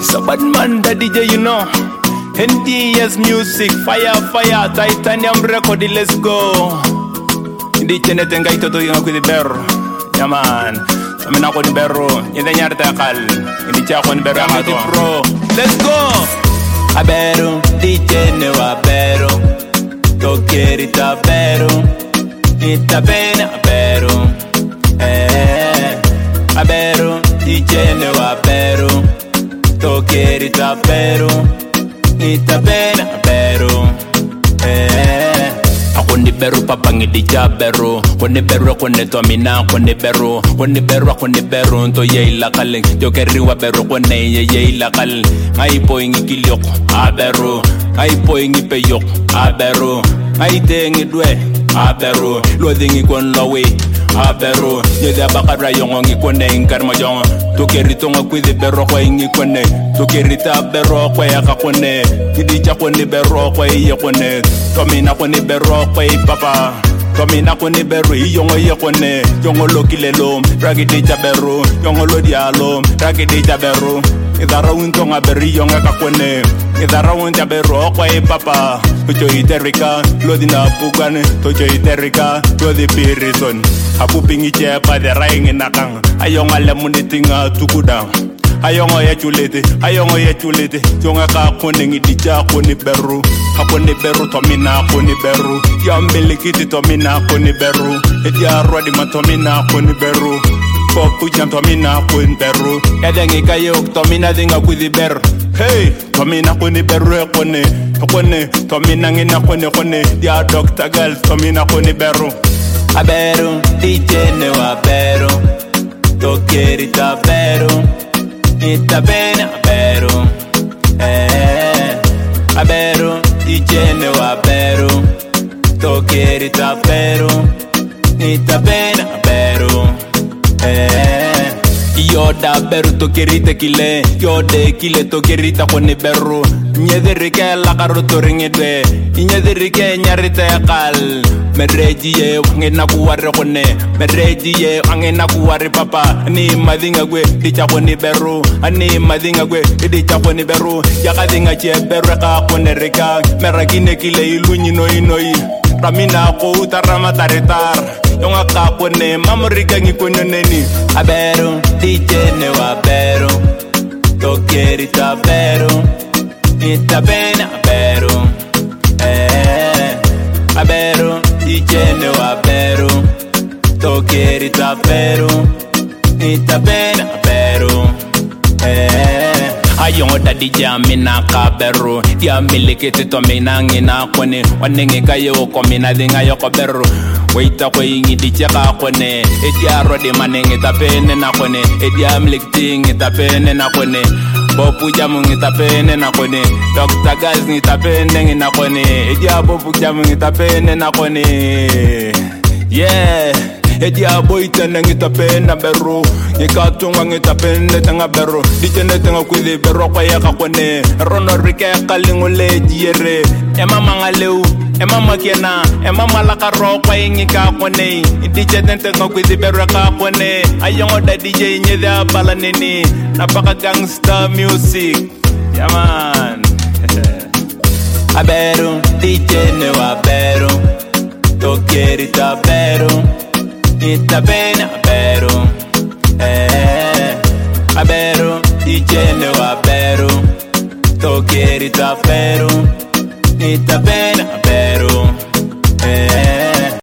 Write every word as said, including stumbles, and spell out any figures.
So bad man, the D J, you know. N D S music, fire, fire, titanium record, let's go. Hindi chene tenga ito to yung ako di berro. Yeah man, samin ako di berro. Hindi nyari takal. Hindi siya ako di berro ako di pro. Let's go. Abero, di chene wa pero. Tokerita pero. Ita pena pero. Eh, abero, di chene wa pero. Tokerita pero. Ita pena pero. Eh, ako ni beru papa ngidi jabero. Kone beru kone to mina kone beru. Kone beru kone beru to ye la kalen. Yo keri wa beru kone ye ye la kal. Ngai po ingi kiliok aberu. Ngai po ingi peyok aberu. Ngai te ngi dwe aberu. Lo dingi kon lowe aberu. Ye da bakara yongo ngi kone inkar ma jongo. To keri to ngakwi de beru ko ingi kone. To keri ta beru ko ya ka kone. Kidi cha kone beru ko ye kone. To mina kone beru ko papa. To mina kone beru yongo ye kone. Yongo lo kilelo ragidi cha beru. Yongo lo dialo ragidi cha beru. Idara unto ngaberi yonga ka kone. Idara unta beru ko papa. Tojo iterika lo dina pugane. Tojo iterika lo di pirison. Abu pingi chepa de raing nakang. Ayonga lemuni tinga tukuda. Ayongo ya chulete, ayongo ya chulete. Jonga ka kone ngidi cha kone beru. Kone beru to mina kone beru. Ya mbelikiti to mina kone beru. Edia rodi ma to mina kone beru. Popu jam to mina kone beru. Edengi kayok to mina dinga kudi beru. Hey, to mina kone beru kone. Kone to mina ngina kone kone. Dia doctor girl to mina kone beru. Abero, di chene wa pero. Tokerita pero. Ita pena pero. Eh, abero, di chene wa pero. Tokerita pero. Ita pena pero. Eh, yo da beru tokerita kile. Yo de kile tokerita kone beru. Nyederike la karoto ringedwe. Nyederike nyarita yakal. Mereji ye wangena kuware kone. Mereji ye wangena kuware papa. Ani madinga gwe dicha kone beru. Ani madinga gwe dicha kone beru. Yakadinga che beru ka kone reka. Meragine kile ilunyi noi noi. Ramina ko utarama taretar. Yonga ka kone mamuriga ngi kone neni. Abero di chene wa beru. Tokerita beru. Ita pena beru. Eh, abero di chene wa beru. Tokerita beru. Ita pena beru. Eh, ayongo dadi jamina ka beru. Ya milikiti to mina ngina kone. Wanenge kayo ko mina dinga yoko beru. Waita ko ingi di chaka kone. Edia rodi manenge tapene na kone. Edia milikiti ngi tapene na kone. Bopu jamu ngita pene na kone. Doctor guys ngita pene ngina kone. Edia bopu jamu ngita pene na kone. Yeah, edia boy tene ngita pene beru. Yeka tunga ngita pene tanga beru. Di chene tanga kwili beru kwa yaka kone. Rono rike kalingule jiere. Ema mangaleu, ema makena, ema malaka ro kwa ingi ka kone. Di chene tanga kwili beru ka kone. Ayongo da D J nyeda bala nini. Napaka gangsta music. Yeah man. Abero, di chene wa beru. Tokerita beru. Ita pena beru. Eh, abero, di chene wa beru. Tokerita beru. Ita pena